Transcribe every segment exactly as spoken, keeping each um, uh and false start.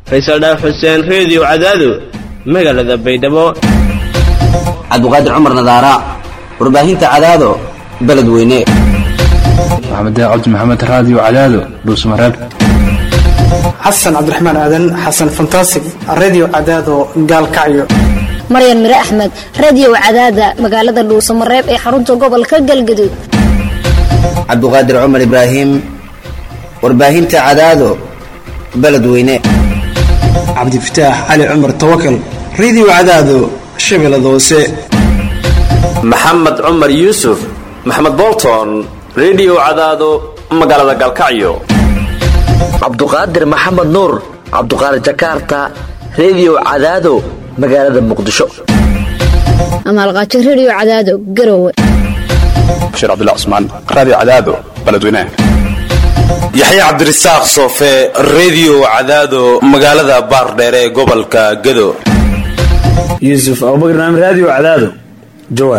Faysal Dhaaf Xuseen Radio Cadaado magaalada Baydhabo. Cabduqaadir Cumar Nadaara warbaahinta Cadaado beledweyne. Maxamed Cabdi Maxamed Radio Cadaado Dhuusmareeb. Xasan Cabdiraxmaan Aadan Xasan Fantastic Radio Cadaado Gaalkacyo. Maryan Mire Ahmed Radio Cadaada magaalada Dhuusmareeb ee xarunta gobolka Galgaduud. Cabduqaadir Cumar Ibraahim warbaahinta Cadaado beledweyne. Cabdi Fataax Ali Cumar Tawakkal Radio Cadaado Shabeellada Hoose. Maxamed Cumar Yuusuf Maxamed Bolton Radio Cadaado magaalada Galkacyo. Cabduqaadir Maxamed Nuur Cabduqaadir Jakarta Radio Cadaado magaalada Muqdisho. Amal Qaadir Radio Cadaado Garowe. Sheekh Abdullah Usman Radio Cadaado beledweyne. Yaxya Cabdirasaaq Soofe Radio Cadaado magaalada Baardheere ee gobolka Gado. Yusuf Abubakar Naam Radio Cadaado Jowhar.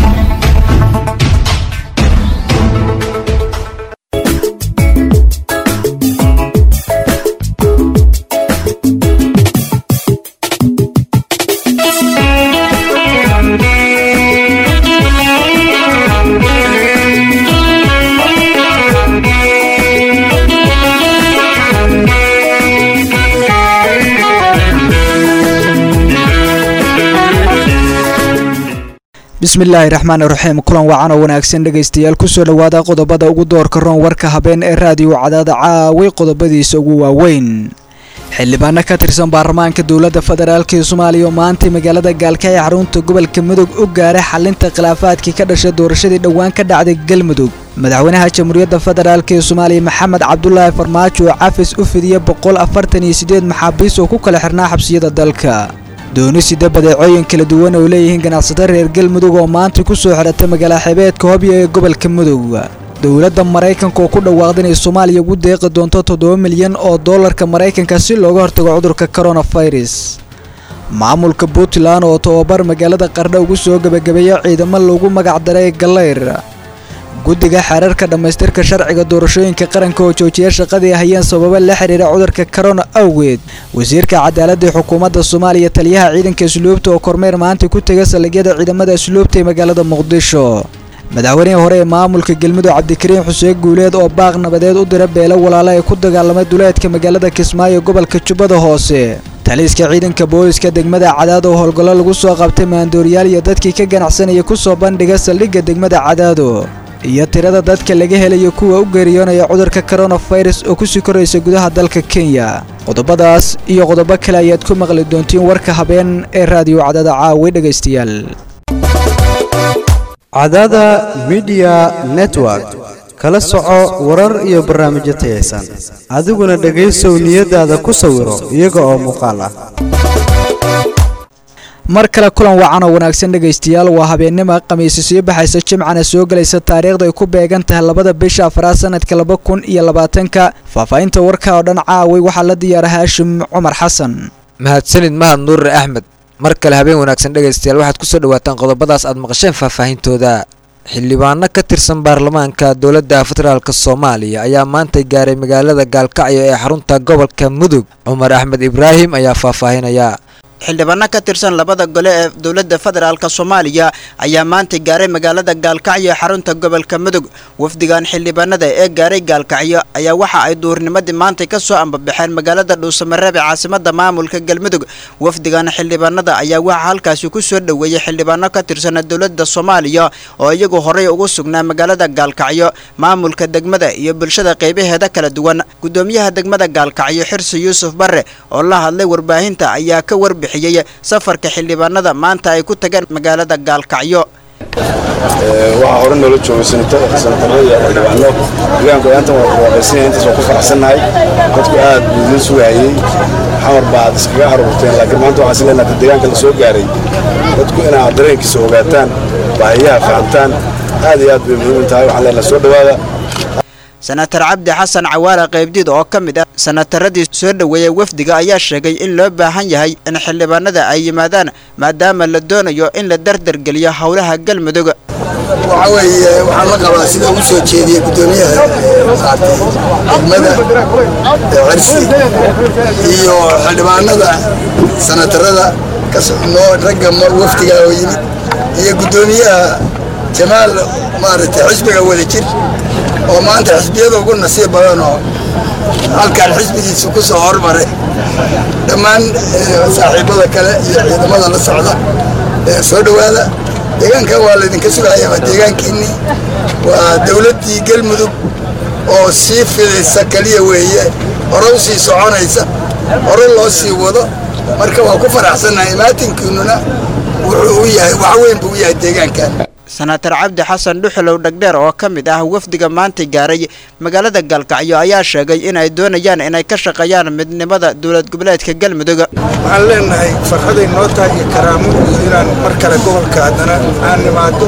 bismillaahi raxmaani raxiim kulan wacan oo wanaagsan dhageystayaal ku soo dhawaada qodobada ugu doorka roon warka habeen ee raadiyo Cadaada caaway qodobadiisa ugu waaweyn xildhibaano ka tirsan baarlamaanka dawladda federaalka ee Soomaaliya maanta magaalada Gaalkacyo xarunta gobolka Mudug u gaaray xalinta khilaafaadkii ka dhashay doorashadii dhawaan ka dhacday Galmudug madaxweynaha jamhuuriyadda federaalka ee Soomaaliya Maxamed Cabdullaahi Farmaajo cafis u fidiyay boqol afartan iyo siddeed maxaabiis oo ku kala xirnaa xabsiyada dalka doonisida badeecooyin kala duwan oo leeyihiin ganacsatada reer Galmudug oo maanta ku soo xiratay magaalada xebeedka Hobyo ee gobolka Mudug dawladda Mareykanka oo ku dhawaaqday in Soomaaliya ugu deeqi doonto toddoba milyan oo dollarka Mareykanka si looga hortago cudurka coronavirus maamulka Puntland oo tababar magaalada Qardho ugu soo gabagabeeyay ciidamo loogu magac daray Galeyr guddiga xeerarka dhamaystirka sharciga doorashooyinka qaranka oo joojiyay shaqadii hayeen sababo la xiriira cudurka corona awgeed wasiirka cadaaladda xukuumadda Soomaaliya taliyaha ciidanka asluubta oo kormeer maanta ku tagay saldhigyada ciidamada asluubta ee magaalada Muqdisho madaxweynaha hore ee maamulka Galmudug Cabdikariin Xuseen Guuleed oo baaq nabadeed u diray beelo walaalo ay ku dagaalamay duleedka magaalada Kismaayo gobolka Jubbada Hoose taliska ciidanka booliska degmada Cadaado oo howlgallo lagu soo qabtay maandooriyaal iyo dadkii ka ganacsanaya ku soo bandhigay saldhigga degmada Cadaado iyo tirada dadka laga helayo kuwa u geeriyoonaya cudurka coronavirus oo ku sii koraysa gudaha dalka Kenya qodobadaas iyo qodobo kale ayaad ku maqli doontiin warka habeen ee raadiyo Cadaada caaway dhageystayaal Cadaada Media Network kala soco warar iyo barnaamijyo tayeysan adiguna dhageyso niyadaada ku sawiro iyaga oo muuqaal ah mar kale kulan wacan oo wanaagsan dhageystayaal waa habeenimo khamiis soo baxaysa jimcana soo galaysa taariikhda ay ku beegan tahay labada bisha afraad sanadka laba kun iyo labaatanka faafaynta warka oo dhan caaway waxa la diyaar Haashim Cumar Xasan mahadsanid mahad Nuur Ahmed mar kale habeen wanaagsan dhageystayaal waxaad ku soo dhawaataan qodobadaas aad maqasheen faahfaahintooda xildhibaano ka tirsan baarlamaanka dawladda federaalka Soomaaliya ayaa maanta gaaray magaalada Gaalkacyo ee xarunta gobolka Mudug Umar Ahmed Ibraahim ayaa faahfaahinaya xildhibaano ka tirsan labada gole ee dawladda federaalka Soomaaliya ayaa maanta gaaray magaalada Gaalkacyo ee xarunta gobolka Mudug wafdigan xildhibaanada ee gaaray Gaalkacyo ayaa waxa ay duurnimadii maanta ka soo ambabaxeen magaalada Dhuusamareeb ee caasimadda maamulka Galmudug wafdigan xildhibaanada ayaa waxa halkaas ku soo dhaweeyay xildhibaano ka tirsan dawladda Soomaaliya oo iyagu horey ugu sugnaa magaalada Gaalkacyo maamulka degmada iyo bulshada qaybaheeda kala duwan gudoomiyaha degmada Gaalkacyo Xirsi Yuusuf Barre oo la hadlay warbaahinta ayaa ka warbixiyay safarka xildhibaanada maanta ay ku tageen magaalada Gaalkacyo waxa hore nolol joogsantada xisaabaadka iyo xildhibaano deegaanka inta waqtigiisa inta soo ku faraxsanahay dadku aad u sugayay xamar baad iskaga harurteen laakiin maanta waxa sileenaad deegaanka la soo gaaray dadku inay dareenkiisa ogaataan baahiyaha fahamtaan aad iyo aad bay muhiim tahay waxa la soo dhawaada senatar cabdi xasan cawaale qaybdiid oo ka mid ah senataradii soo dhoweeyay wafdiga ayaa sheegay in loo baahan yahay in xildhibaanada ay yimaadaan maadaama la doonayo in la dardargeliyo howlaha galmudug waxa weeye waxaan la qabaa sida uu soo jeediyay gudoomiyaha degmada cirsi iyo xildhibaanada senatarada ka socnoo ragga wafdiga oo yimid iyo gudoomiyaha jamaal maaragtay xisbiga wadajir oo maanta xisbiyada ugu nasiib badan oo halkan xisbigiisu ku soo hormaray dhammaan saaxiibada kale iyo ciidamada la socda soo dhowaada deegaankan waa laydinka sugaya waa deegaankiinni waa dowladdii galmudug oo sii fidaysa kaliya weeye hore u sii soconaysa hore loo sii wado marka waa ku faraxsannahay imaatinkiinnuna wuxuu u yahay wax weyn buu u yahay deegaankan senatar cabdi xasan dhuxulow dhagdheer oo ka mid ah wafdiga maanta gaaray magaalada gaalkacyo ayaa sheegay in ay doonayaan inay ka shaqeeyaan midnimada dowlad goboleedka galmudug waxaan leenahay farxaday noo tahay iyo karaamo inaan mar kale gobolka haddana aan nimaado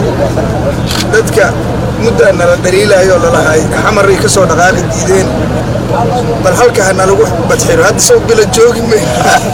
dadka muddaa nala daliilayo lalahay xamaray ka soo dhaqaaqi diideen bal halka ha nalagu badxiro hadda soo bila joogi mayno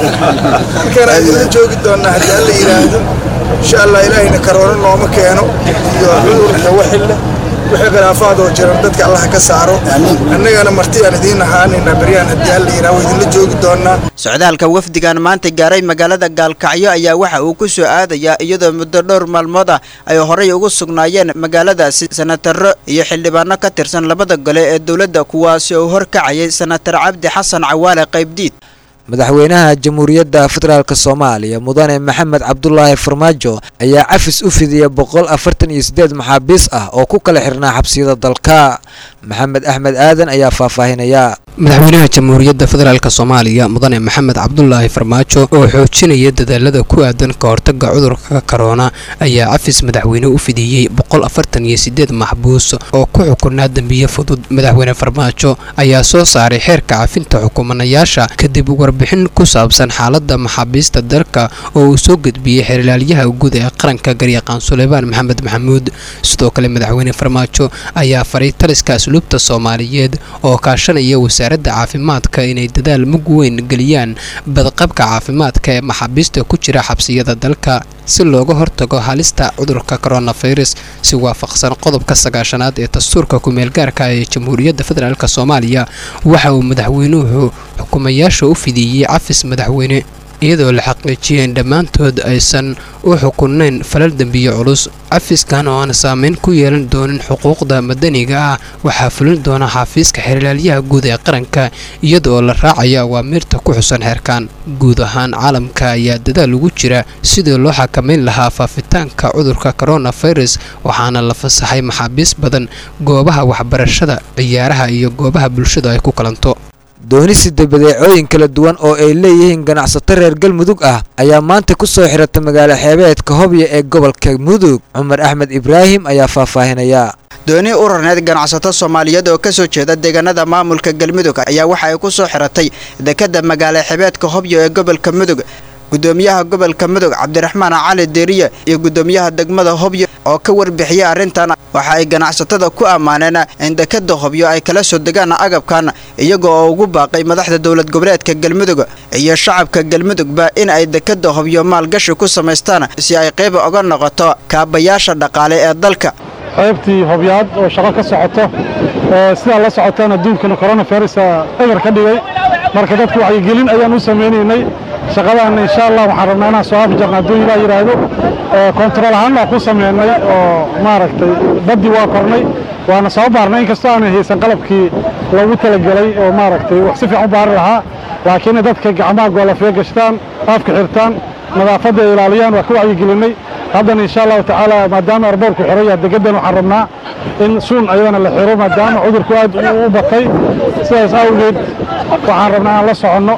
halkaan aan joogi doonnaa haddii alla yidhaahdo insha allah ilaahayna karoona nooma keeno iyo cudurka waxille wixii khilaafaad oo jiran dadka allah ka saaro annagana marti aan idiin ahaanayna beryaan haddii alla yidhaahdo idinla joogi doonnaa socdaalka wafdigan maanta gaaray magaalada gaalkacyo ayaa waxa uu ku soo aadayaa iyadoo muddo dhowr maalmood ah ay horey ugu sugnaayeen magaaladaasi senataro iyo xildhibaano ka tirsan labada gole ee dowladda kuwaasi oo horkacayay senatar cabdi xasan cawaale qaybdiid madaxweynaha jamhuuriyadda federaalk soomaaliya mudane maxamed cabdulaahi farmaajo ayaa cafis u fidiyay boqol afartan iyo siddeed maxaabiis ah oo ku kala xirnaa xabsiyada dalka maxamed axmed aadan ayaa faahfaahinaya madaxweynaha jamhuuriyadda federaalk soomaaliya mudane maxamed cabdulaahi farmaajo oo xoojinaya dadaalada ku aadan ka hortagga cudurka korona ayaa cafis madaxweyne u fidiyey boqol afartan iyo siddeed maxbuus oo ku xukunaa dembiye fudud madaxweyne farmaajo ayaa soo saaray xeerka cafinta xukumanayaasha kadib warbixin ku saabsan xaaladda maxaabiista dalka oo uu soo gudbiyey xeerlaalyaha guud ee qaranka garyaqaan suleymaan maxamed maxamuud sidoo kale madaxweyne farmaajo ayaa faray taliska asluubta soomaaliyeed oo kaashanaya wasaaradda caafimaadka inay dadaal mug weyn geliyaan badqabka caafimaadka ee maxaabiista ku jira xabsiyada dalka si looga hortago halista cudurka coronavirus si waafaqsan qodobka sagaashanaad ee dastuurka ku-meelgaarka ee jamhuuriyadda federaalk soomaaliya waxa uu madaxweynuhu xukumayaasha u fidiyey cafis madaxweyne iyadoo la xaqiijiyeen dhammaantood aysan u xukunayn falal dembiye culus cafiskan oo aan saameyn ku yeelan doonin xuquuqda madaniga ah waxaa fulin doona xafiiska xeerlaalyaha guud ee qaranka iyadoo la raacaya awaamiirta ku xusan xeerkan guud ahaan caalamka ayaa dadaal ugu jira sidii loo xakamayn lahaa faafitaanka cudurka coronavirus waxaana la fasaxay maxaabiis badan goobaha waxbarashada ciyaaraha iyo goobaha bulshada ay ku kalanto doonisida badeecooyin kala duwan oo ay leeyihiin ganacsato reer galmudug ah ayaa maanta ku soo xiratay magaalo xeebeedka hobyo ee gobolka mudug cumar axmed ibraahim ayaa faahfaahinaya dooni ururneed ganacsato soomaaliyeed oo ka soo jeeda deegaanada maamulka galmudug ayaa waxa ay ku soo xiratay dekada magaalo xeebeedka hobyo ee gobolka mudug gudoomiyaha gobolka mudug cabdiraxmaan cali deeriye iyo gudoomiyaha degmada hobyo oo ka warbixiyay arrintan waxa ay ganacsatada ku ammaaneen in dekada hobyo ay kala soo degaan agabkan iyaga oo ugu baaqay madaxda dowlad goboleedka galmudug iyo shacabka galmudugba in ay dekada hobyo maalgashi ku samaystaan si ay qayb uga noqoto kaabayaasha dhaqaale ee dalka qaybtii hobyaad oo shaqo ka socoto sidaa la socotana adduunkana coronavirus egar ka dhigay marka dadku wacyigelin ayaan u sameynaynay shaqadan insha Allah waxaan rabnaa inaan soo afjarno hadduu ilaa yiraahdo control ahaan waa ku sameynay oo maaragtay baddi waa kornay waana soo baarnay inkastoo aan haysan qalabkii loogu talagalay oo maaragtay wax si fiican u baari lahaa laakiin dadka gacmaha goolafyo gashtaan afka xirtaan nadaafadda ilaaliyaan waa ku wacyigelinay haddana insha Allah tacaala maadaama arboorku xiran yahay degadan waxaan rabnaa in suun ayadana la xiro maadaama cudurku aad u batay sidaas awgeed waxaan rabnaa aan la soconno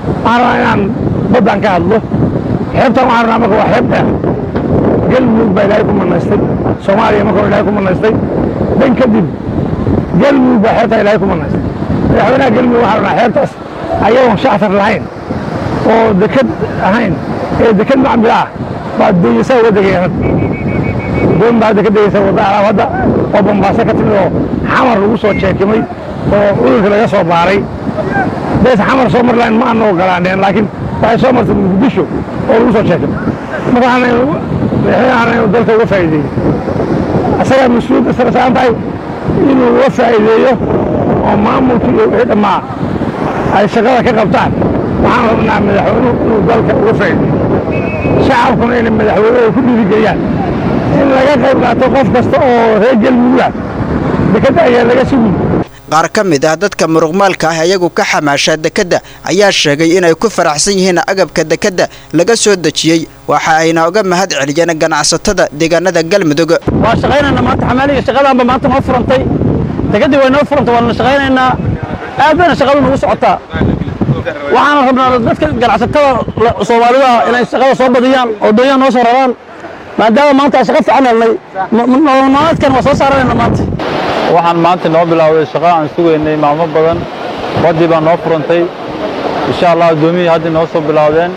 aan badan ka hadlo xeebtan waxaan rabnaa marka waa xeeb dheer galmudug baa ilaahay ku manaystay soomaaliya marka ilaahay ku manaystay dan kadib galmudug baa xeebtaa ilaahay ku manaystay madaxweynaha galmudug waxaan rabnaa xeebtaas ayagoon shactar lahayn oo dekad ahayn ee dekad macmil ah baa doonyasaa uga degayaan doon baa hadda ka degaysa wadda alaabadda oo bambaaso ka timid oo xamar lagu soo jeekimay oo cudurka laga soo baaray bees xamar soo marlaan ma aanu ogolaaneen laakiin waxay soo martay muqdisho oo lagu soo sheegay markaana madaxweynaha dalka uga faa'iideeyey asagaa mas-uuliyadda sare saaran tahay inuu uga faa'iideeyo oo maamulka iyo wixii dhammaa ay shaqada ka qabtaan waxaan rabnaa madaxweynuhu inuu dalka uga faa'iideeyo shacabkuna inay madaxweynuhu ku dhiirigeliyaan in laga qayb qaato qof kasta oo reer galmudug dekadda ayaa laga sugi qaar ka mid ah dadka muruqmaalka ah iyagu ka xamaasha dekadda ayaa sheegay inay ku faraxsan yihiin agabka dekadda laga soo dejiyey waxa ayna uga mahad celiyeen ganacsatada deegaanada galmudug waa shaqaynayna maanta xamaaliga shaqadaanba maanta noo furantay degaddii way noo furantay waana shaqaynaynaa aad bayna shaqadu nagu socotaa waxaana rabnaa dadka ganacsatada soomaalida inay shaqada soo badiyaan oo doonyaha noo soo raraan maadaama maanta aan shaqo fiican helnay nololmaalmeedkan waa soo saaranayna maanta waxaan maanta noo bilowday shaqo aan sugaynay maalmo badan waddii baa noo furantay insha allah addoomiyii haddii noo soo bilowdeen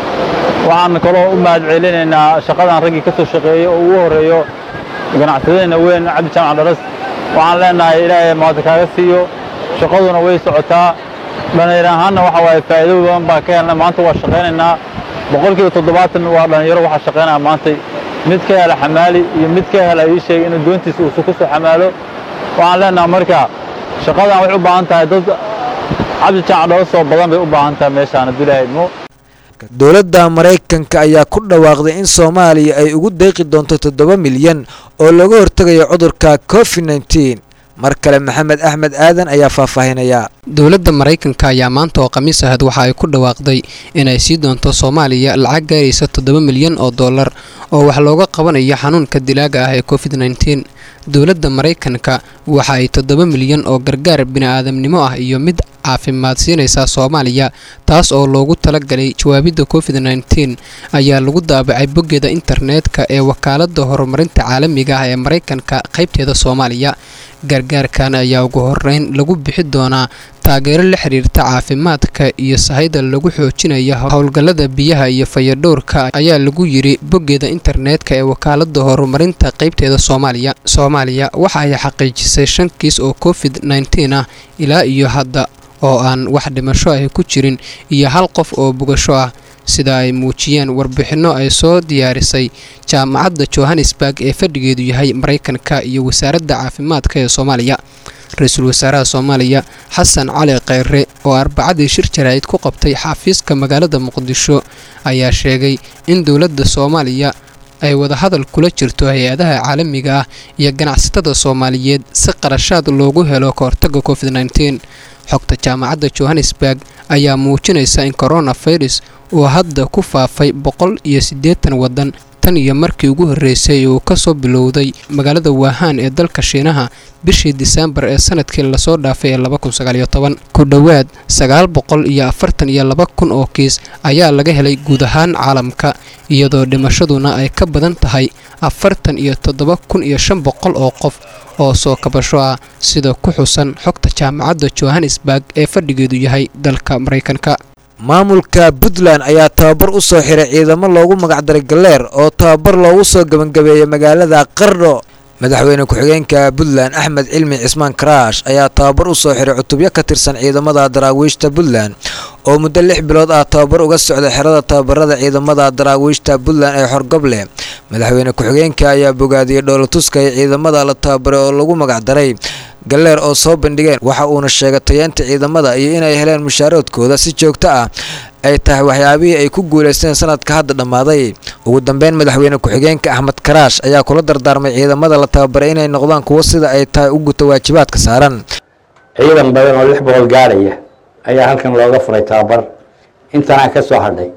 waxaan kaloo u mahad celinaynaa shaqadan raggii ka soo shaqeeyey oo ugu horreeyo ganacsadeenna weyn cabdi jaamac dharas waxaan leenahay ilaahay maanta kaaga siiyo shaqaduna way socotaa dhallinyaro ahaanna waxa waaye faa'iido badan baan ka helnay maanta waa shaqaynaynaa boqolkiiba toddobaatan waa dhallinyaro waxaa shaqaynaya maanta mid ka hela xamaali iyo mid ka hela ii sheegay inuu doontiisa uusu ku soo xamaalo waxaan leenaha marka shaqadan waxay u baahan tahay dad cabdi jaamac dhalas oo badan bay u baahan tahay meeshaan haddii ilaahay idmo dowladda maraykanka ayaa ku dhawaaqday in soomaaliya ay ugu deeqi doonto toddoba milyan oo looga hortegayo cudurka covid nneteen mar kale maxamed axmed aadan ayaa faahfaahinaya dowladda maraykanka ayaa maanta oo khamiis ahayd waxa ay ku dhawaaqday inay sii doonto soomaaliya lacag gaaraysa toddoba milyan oo dollar oo wax looga qabanayo xanuunka dilaaga ah ee covid nneteen dowladda maraykanka waxa ay toddoba milyan oo gargaar bini'aadamnimo ah iyo mid caafimaad siinaysaa soomaaliya taas oo loogu talagalay jawaabidda covid nneteen ayaa lagu daabacay boggeeda internetka ee wakaaladda horumarinta caalamiga ah ee maraykanka qaybteeda soomaaliya gargaarkan ayaa ugu horeyn lagu bixi doonaa taageero la xiriirta caafimaadka iyo sahayda lagu xoojinaya howlgallada biyaha iyo fayadhowrka ayaa lagu yiri boggeeda internetka ee wakaaladda horumarinta qaybteeda soomaaliya soomaaliya waxa ay xaqiijisay shan kiis oo covid nneteen ah ilaa iyo hadda oo aan wax dhimasho ah ku jirin iyo hal qof oo bugasho ah sida ay muujiyeen warbixinno ay soo diyaarisay jaamacadda johannesburg ee fadhigeedu yahay maraykanka iyo wasaaradda caafimaadka ee soomaaliya ra-iisul wasaaraha soomaaliya xasan cali kheyre oo arbacadii shir jaraa'id ku qabtay xafiiska magaalada muqdisho ayaa sheegay in dowladda soomaaliya ay wadahadal kula jirto hay-adaha caalamiga ah iyo ganacsatada soomaaliyeed si qarashaad loogu helo ka hortagga covid nneteen xogta jaamacadda johannesburg ayaa muujinaysa in coronavirus uu hadda ku faafay boqol iyo siddeetan waddan tan iyo markii ugu horreysay uu ka soo bilowday magaalada waahaan ee dalka shiinaha bishii diseembar ee sanadkii lasoo dhaafay ee laba kun sagaal iyo toban ku dhowaad sagaal boqol iyo afartan iyo laba kun oo kiis ayaa laga helay guud ahaan caalamka iyadoo dhimashaduna ay ka badan tahay afartan iyo toddoba kun iyo shan boqol oo qof oo soo kabasho ah sida ku xusan xogta jaamacadda johannesburg ee fadhigeedu yahay dalka maraykanka maamulka puntland ayaa tababar u soo xiray ciidamo loogu magacdaray galeer oo tababar loogu soo gebangabeeyey magaalada qardho madaxweyne ku-xigeenka puntland axmed cilmi cismaan karaash ayaa tababar u soo xiray cutubyo ka tirsan ciidamada daraawiishta puntland oo muddo lix bilood ah tababar uga socda xerada tababarada ciidamada daraawiishta puntland ee xorgoble madaxweyne ku-xigeenka ayaa bogaadiyey dhoolatuska ee ciidamada la tababaray oo lagu magacdaray galeer oo soo bandhigeen waxa uuna sheegay tayeenta ciidamada iyo inay heleen mushaaradkooda si joogto ah ay tahay waxyaabihii ay ku guulaysteen sanadka hadda dhammaaday ugu dambeyn madaxweyne ku-xigeenka axmed karaash ayaa kula dardaarmay ciidamada la tababaray inay noqdaan kuwo sida ay tahay u guta waajibaadka saaran ciidan badan oo lix boqol gaaraya ayaa halkan looga furay tababar intanaa ka soo hadhay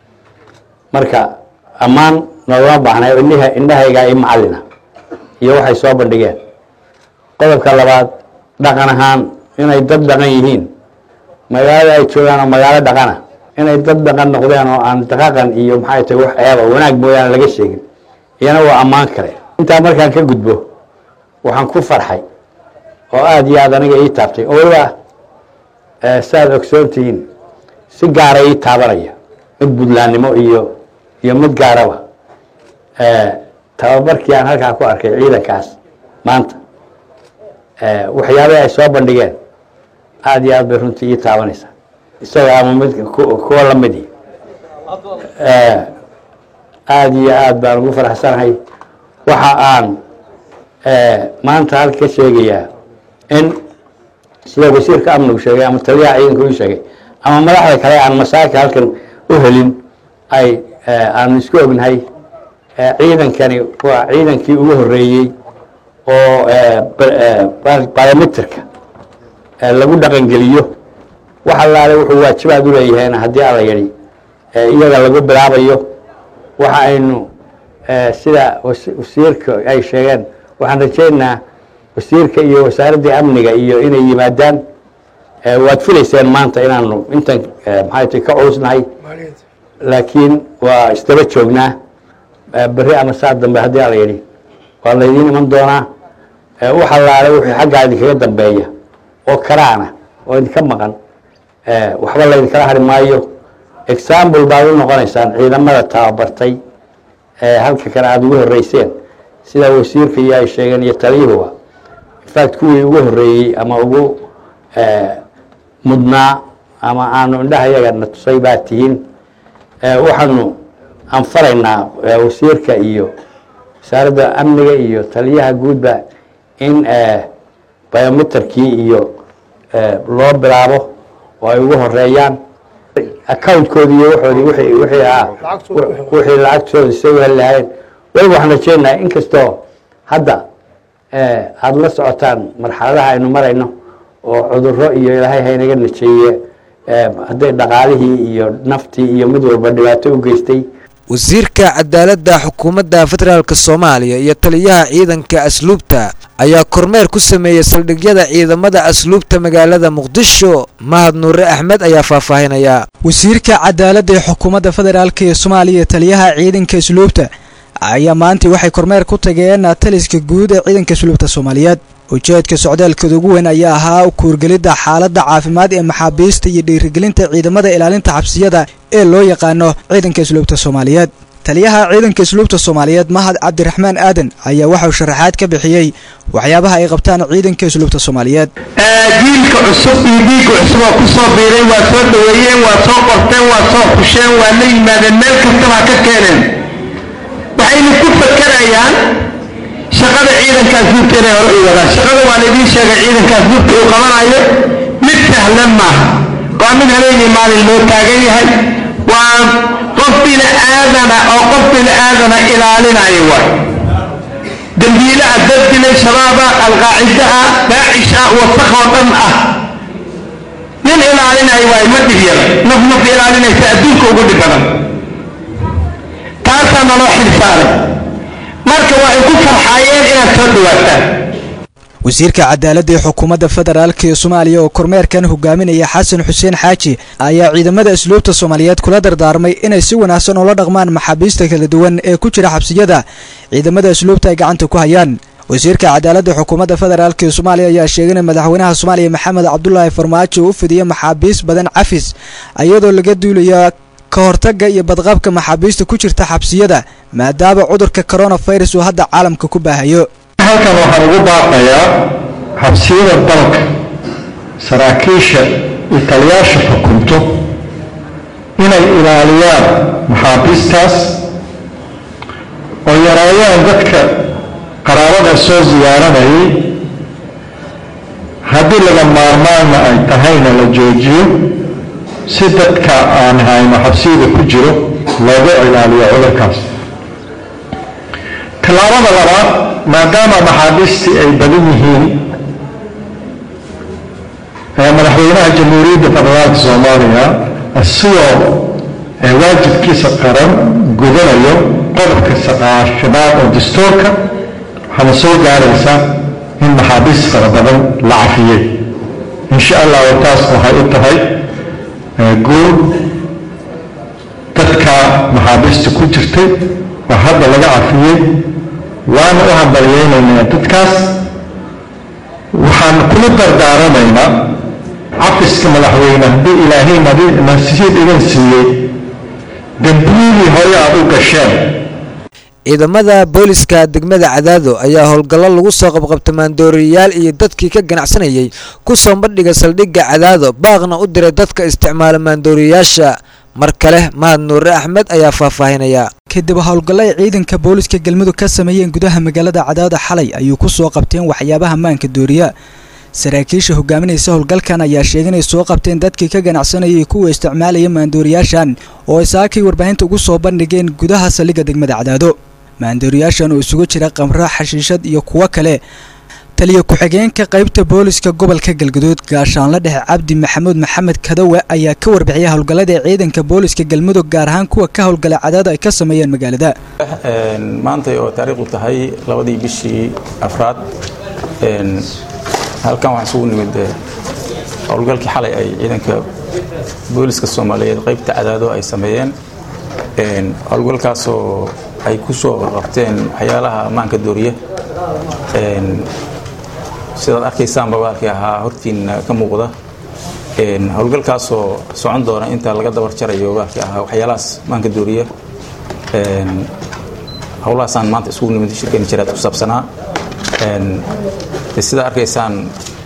marka ammaan noogama baahnay indhahayga i macallina iyo waxay soo bandhigeen qodobka labaad dhaqan ahaan inay dad dhaqan yihiin magaalada ay joogaan oo magaalo dhaqana inay dad dhaqan noqdeen oo aan dhaqaqan iyo maxay tahay wax eeba wanaag mooyaane laga sheegin iyana waa ammaan kale intaa markaan ka gudbo waxaan ku farxay oo aada iyo aada aniga ii taabtay oo weliba saaad ogsoontihiin si gaara ii taabanaya mid buntlandnimo iyo iyo mid gaaraba tababarkii aan halkaa ku arkay ciidankaas maanta waxyaabihii ay soo bandhigeen aad iyo aad bay runtii ii taabanaysaa isaga ama mid kuwa la midi aad iyo aad baan ugu faraxsanahay waxa aan maanta halka ka sheegayaa in sida wasiirka amnigu sheegay ama taliyaha ciidanka uu sheegay ama madaxda kale aan masaaka halkan u helin ay aan isku ognahay ciidankani waa ciidankii ugu horeeyey oo biometrika lagu dhaqangeliyo wax allaale wuxuu waajibaad u leeyahay haddii alla yidhi iyaga lagu bilaabayo waxa aynu sida wasiirka ay sheegeen waxaan rajaynaynaa wasiirka iyo wasaaraddii amniga iyo inay yimaadaan waad filayseen maanta inaanu intan maxay tahay ka culusnahay laakiin waa isdaba joognaa berri ama saa dambe haddii alla yidhi waa laydiin iman doonaa wax allaale wixii xaggaa idinkaga dambeeya oo karaana oo idinka maqan waxba laydinkala hari maayo example baad u noqonaysaan ciidamada tababartay halka kale aada ugu horreyseen sida wasiirka iyo ay sheegeen iyo taliyuhuba infact kuwii ugu horreeyey ama ugu mudnaa ama aanu indhaha yaga na tusay baa tihiin waxaanu anfaraynaa wasiirka iyo wasaaradda amniga iyo taliyaha guudba in biometrikii iyo loo bilaabo oo ay ugu horeeyaan accountkoodi iyo waxoodii wixii wixii ah wixii lacagtooda soo heli lahayn weliba waxaan rajaynayaa inkastoo hadda aada la socotaan marxaladaha aynu marayno oo cudurro iyo ilaahay haynaga najeeye hadday dhaqaalihii iyo naftii iyo mid walba dhibaato u geystay wasiirka cadaaladda xukuumadda federaalka soomaaliya iyo taliyaha ciidanka asluubta ayaa kormeer ku sameeyey saldhigyada ciidamada asluubta magaalada muqdisho mahad nuure axmed ayaa faahfaahinaya wasiirka cadaaladda ee xukuumadda federaalka ee soomaaliya iyo taliyaha ciidanka asluubta ayaa maanta waxay kormeer ku tageen taliska guud ee ciidanka asluubta Soomaaliyeed ujeedka socdaalkooda ugu weyn ayaa ahaa kuurgelida xaaladda caafimaad ee maxaabiista iyo dhiirigelinta ciidamada ilaalinta xabsiyada ee loo yaqaano ciidanka asluubta Soomaaliyeed taliyaha ciidanka asluubta Soomaaliyeed Mahad Cabdiraxmaan Aadan ayaa waxa uu sharaxaad ka bixiyay waxyaabaha ay qabtaan ciidanka asluubta Soomaaliyeed jiilka cusub iyo dhiigga cusub oo ku soo biiray waa soo dhaweeyeen waa soo qorteen waa soo xusheen waa la yimaadeen meel kastaba ka keeneen waxayna ku fakarayaan shaqada ciidanka asluubta inay hore u wadaan shaqada waa laydin sheegay ciidanka asluubta uu qabanayo mid sahlan maaha waa mid habeenii maalin loo taagan yahay waa qof bini aadana oo qof bini aadana ilaalinayo waay dambiilaha dad dilay shabaaba alqaacida ah daacish ah wasakh oo dhan ah nin ilaalinayo waay ma dhib yara naf naf ilaalinaysa adduunka ugu dhib badan taasaa naloo xilsaaray marka waxay ku farxayeen inaad soo dhawaataan wasiirka cadaaladda ee xukuumadda federaalka ee Soomaaliya oo kormeerkan hogaaminaya Xasan Xuseen Xaaji ayaa ciidamada asluubta Soomaaliyeed kula dardaarmay inay si wanaagsan ula dhaqmaan maxaabiista kala duwan ee ku jira xabsiyada ciidamada asluubta ay gacanta ku hayaan wasiirka cadaaladda xukuumadda federaalka ee Soomaaliya ayaa sheegay in madaxweynaha Soomaaliya Maxamed Cabdullaahi Farmaajo uu fidiyay maxaabiis badan cafis iyadoo laga duulayo ka hortagga iyo badqabka maxaabiista ku jirta xabsiyada maadaama cudurka coronavirus uu hadda caalamka ku baahayo halkan waxaan ugu baaqayaa xabsiyada dalka saraakiisha iyo taliyaasha xukunto inay ilaaliyaan maxaabiistaas oo yareeyaan dadka qaraabada soo ziyaaranayay haddii laga maarmaanna ay tahayna la joojiyo si dadka aan hayno xabsiyada ku jiro looga ilaaliyo cudurkaas tallaabada labaad maadaama maxaabiistii ay badan yihiin madaxweynaha jamhuuriyadda federaalka soomaaliya isagoo waajibkiisa qaran gudanayo qodobka sagaashanaad oo dastuurka waxaana soo gaaraysa in maxaabiis fara badan la cafiyey insha allahu taas waxay u tahay guud dadka maxaabiista ku jirtay oo hadda laga cafiyey waana u hambalyeynaynaa dadkaas waxaan kula dardaaranaynaa cafiska madaxweyne haddii ilaahay nasiib idin siiyey dembiyadii hore aad u gasheen ciidamada booliska degmada cadaado ayaa howlgallo lagu soo qabqabtay maandooriyayaal iyo dadkii ka ganacsanayay ku soo bandhiga saldhigga cadaado baaqna u diray dadka isticmaala maandooriyayaasha mar kale mahad nuure axmed ayaa faahfaahinaya kadib howlgallo ay ciidanka booliska galmudug ka sameeyeen gudaha magaalada cadaado xalay ayuu ku soo qabteen waxyaabaha maanka dooriya saraakiisha hogaaminaysa howlgalkan ayaa sheegay inay soo qabteen dadkii ka ganacsanayay kuwa isticmaalaya maandooriyaashan oo ay saakay warbaahinta ugu soo bandhigeen gudaha saldhigga degmada cadaado maandooriyaashan oo isugu jira qamro xashiishad iyo kuwo kale taliya ku-xigeenka qaybta booliska gobolka galgaduud gaashaanle dhexe cabdi maxamuud maxamed kadowe ayaa ka warbixiyay howlgallada ciidanka booliska galmudug gaar ahaan kuwa ka howlgala cadaado ay ka sameeyeen magaalada maanta oo taariikhdu tahay labadii bishii afraad halkan waxaan isugu nimid howlgalkii xalay ay ciidanka booliska soomaaliyeed qaybta cadaado ay sameeyeen howlgalkaasoo ay ku soo qabteen waxyaalaha maanka dooriya sidaad arkaysaan babaalkii ahaa hortiina ka muuqda howlgalkaasoo socon doona inta laga dabar jarayo babaalkii ahaa waxyaalahaas maanka dooriya howlahaasaan maanta isugu nimid shirkani jiraad ku saabsanaa sidaa arkaysaan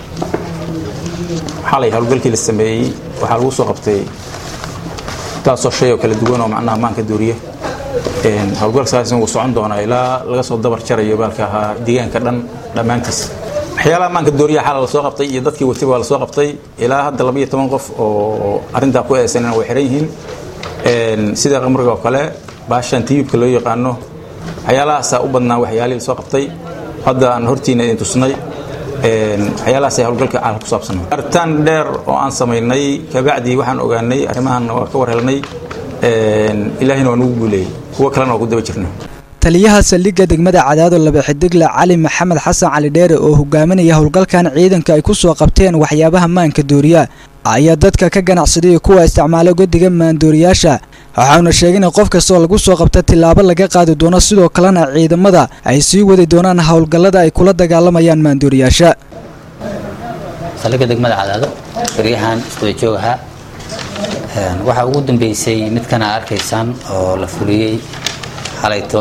xalay howlgalkii la sameeyey waxaa lagu soo qabtay taasoo shay oo kala duwan oo macnaha maanka dooriya howlgalkaas wuu socon doonaa ilaa laga soo dabar jarayo baalka ahaa deegaanka dhan dhammaantiis waxyaalaha maanka dooriya xalay la soo qabtay iyo dadkii watay waa la soo qabtay ilaa hadda laba iyo toban qof oo arrintaa ku eedeysanayna way xiran yihiin sida qamriga oo kale baashan tiyubka loo yaqaano waxyaalahaasaa u badnaa waxyaalihii la soo qabtay hadda aan hortiina idin tusnay waxyaalahaas ay howlgalka caalam ku saabsan aritaan dheer oo aan samaynay kabacdii waxaan ogaanay arrimahan waa ka war helnay ilaahina waa nugu guuleeyey kuwo kalena waa ku daba jirna taliyaha saldhigga degmada cadaado laba xidigle cali maxamed xasan cali dheere oo hogaaminaya howlgalkan ciidanka ay ku soo qabteen waxyaabaha maanka dooriya ayaa dadka ka ganacsaday kuwa isticmaala godiga maandooriyaasha waxaana sheegay in qof kasta oo lagu soo qabta tilaabo laga qaadi doono sidoo kalena ciidamada ay sii wadi doonaan howlgallada ay kula dagaalamayaan maandooriyaasha saldhigga degmada cadaado baryahan isdaba joogaha waxaa ugu dambeysay midkana arkaysaan oo la fuliyey xalayto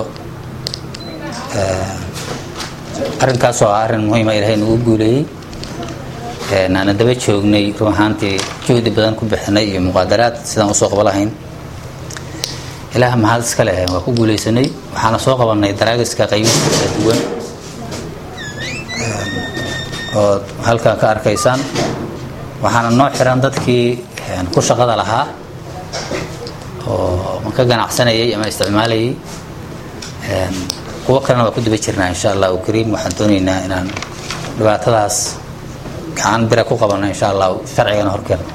arrinkaas oo ah arrin muhiima ilaahay nagu guuleeyey aana daba joognay run ahaantii juhdi badan ku bixinay iyo muqaadaraad sidaan usoo qaba lahayn ilaah mahad iska leh waa ku guuleysanay waxaana soo qabanay daraagiska qaybihiisa kala duwan oo halkaa ka arkaysaan waxaana noo xiran dadkii ku shaqada lahaa oo ka ganacsanayay ama isticmaalayay kuwo kalena waa ku daba jirnaa insha allah kariim waxaan doonaynaa inaan dhibaatadaas gacan bira ku qabano insha allah sharcigana horkeeno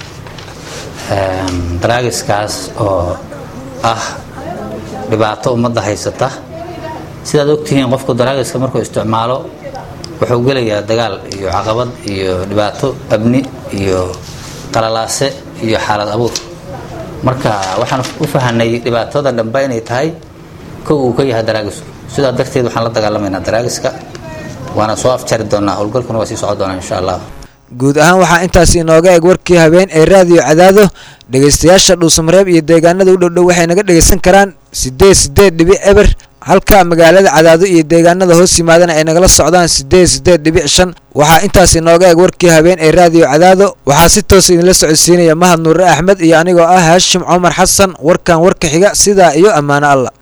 daraagiskaas oo ah dhibaato ummadda haysata sidaad ogtihiin qofku daraagiska markuu isticmaalo wuxuu gelayaa dagaal iyo caqabad iyo dhibaato abni iyo qalalaase iyo xaalad abuur marka waxaan u fahanay dhibaatada dhanba inay tahay kow uu ka yahay daraagisku sidaa darteed waxaan la dagaalamaynaa daraagiska waana soo afjari doonaa howlgalkuna waa sii socon doonaa insha allah guud ahaan waxaa intaas inooga eg warkii habeen ee raadiyo cadaado dhegaystayaasha dhuusamareeb iyo deegaanada u dhowdhow waxay naga dhegaysan karaan sideed sideed dhibic eber halka magaalada cadaado iyo deegaanada hoos yimaadana ay nagala socdaan sideed sideed dhibic shan waxaa intaas inooga eg warkii habeen ee raadiyo cadaado waxaa si toos idinla socodsiinaya mahad nuure axmed iyo anigoo ah haashim cumar xasan warkan warka xiga sidaa iyo ammaano allah